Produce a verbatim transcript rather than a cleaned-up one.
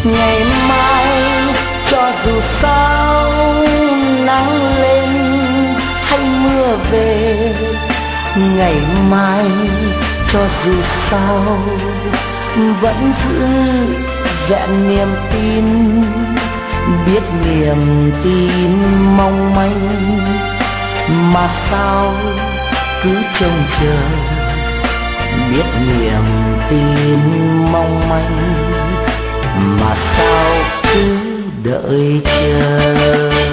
ngày mai cho dù sao nắng lên hay mưa về, ngày mai cho dù sao vẫn giữ vẹn niềm tin, biết niềm tin mong manh mà sao cứ trông chờ, biết niềm tin mong manh mà sao cứ đợi chờ.